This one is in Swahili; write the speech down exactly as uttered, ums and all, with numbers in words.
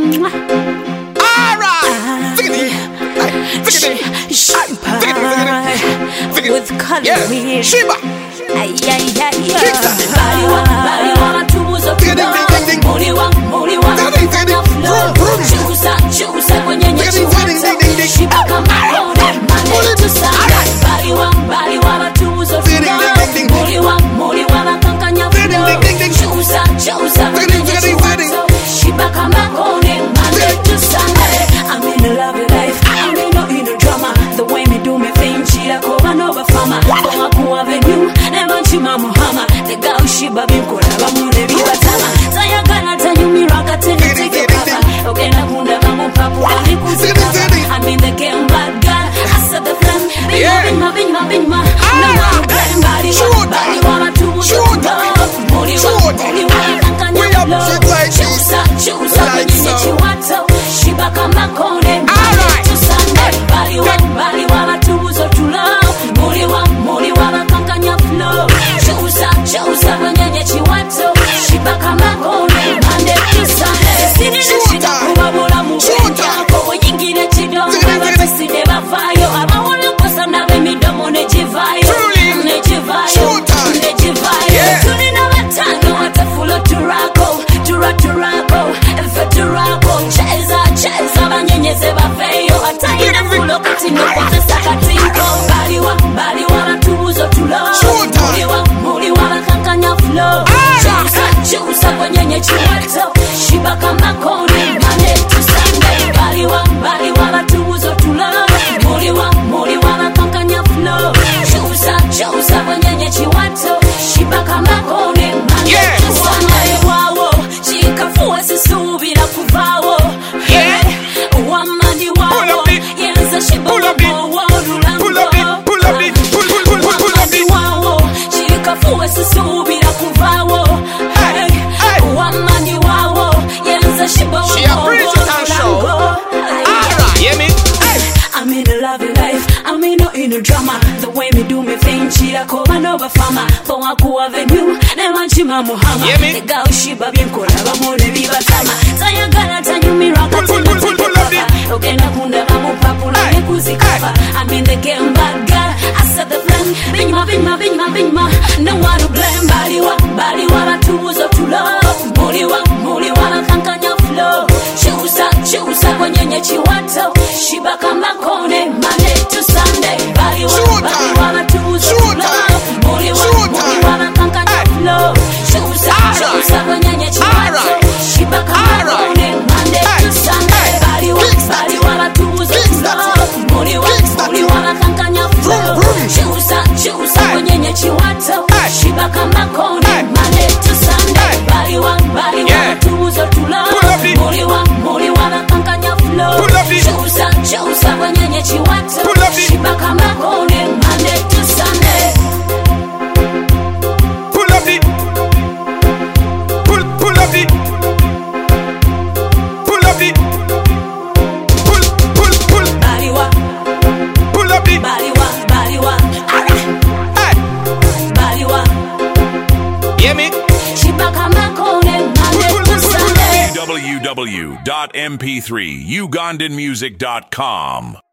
Alright. With color. Yeah. Shiba. Ay, ay, ay, ay. Bali wa, bali wa, matubuzo tuba. Muli wa, muli wa, kufanya flow. Chusa, chusa kwenye nyechi wata. Shiba kama kone, Monday to Sunday. Bali wa, bali wa, matubuzo tuba. Muli wa, muli wa, kufanya flow. Chusa, chusa kwenye nyechi wata. Shiba kama kone, Monday to Sunday. I'm in a love life, I'm in no in a drama. The way me do me thing, chila koba nova fama. Kwa ku avenue, never chima muhama. The girl shiba bimkola bamune bibatama. Sayagana tanyumira katene take papa. Okay na kunda bamu papu ani kuzikaba. I'm in the game bad girl, I said the plan. Binyma binyma binyma. No one blind body, body wanna to love. Moli wa, moli wa, kankanya love. Chusa, chusa, kwenye chiwato. Shiba kama kone, Monday to Sunday. Bali wa, bali wa, matubuzo to love. Moli wa, moli wa, kankanya flow. Chusa, chusa, kwenye chiwato. Shiba kama kone, Monday to Sunday. Sini na shida kubabola mubenda. Kogo nyingine chidomo, batisi neba fayo. Aba wole kosa na bemi domo nejivayo. Nejivayo, nejivayo. Tuni na watano, watafulo turako. Tura turako, efe turako. Cheza, cheza, banyenyeze bafeyo. Atayina fulo katino, kotesa katinko. Bali wa, bali wa, matubuzo tulo. Muli wa, muli wa, kankanya flow. Chusa, chusa, kwenye chiwato. Shiba kama kone, Monday to Sunday. Bali wa, bali wa, matubuzo tulo. Muli wa, muli wa, kankanya flow. Chusa, chusa, kwenye chiwato. Shiba kama kone, Monday to Sunday. Wawo, chikafuwa sisubira kuvawo. Yeah, wamandi wawo. Yenza shiba wawo, rulango. Pull up it, pull up it, pull, pull, pull, pull, pull up it. Wawo, chikafuwa sisubira kuvawo. Hey, hey, wamandi wawo. Yenza shiba wawo, rulango. Alright, hear me? I'm in a loving life, I'm in no in a drama. The way me do me thing, chila koba nova fama. For waku avenue, nema chima muhama. The girl shiba bimkola bamone bibatama. Sayagana tanyumira katene take papa. Okay na kunda bamu papula nekuzikaba. I'm in the game bad girl, I said the plan. Binyma, binyma, binyma, binyma. No one to blame. Bali wa, bali wa, matubuzo to love. Muli wa, muli wa, kankanya flow. Chusa, chusa kwenye chiwato. Shiba kama kone, Monday to Sunday. Bali wa, bali wa, matubuzo to love. Muli wa, muli wa, kankanya flow. Chusa, chusa kwenye chiwato. Shiba kama kone, Monday to Sunday. Bali wa, bali wa, matubuzo to love. Muli wa, muli wa, kankanya flow. Chusa, chusa kwenye chiwato. Shiba kama kone, Monday to Sunday. Bali wa, bali wa, matubuzo to love. Muli wa, muli wa, kankanya flow. Chusa, chusa kwenye chiwato. Shiba kama kone, Monday to Sunday. Pull up it. Pull, pull up it. Pull up it. Pull, pull, pull. Bali wa, Pull up it. bali wa, bali wa. Hey, Bali wa, hear me? shiba kama kone, Monday to Sunday. w w w dot m p three ugandan music dot com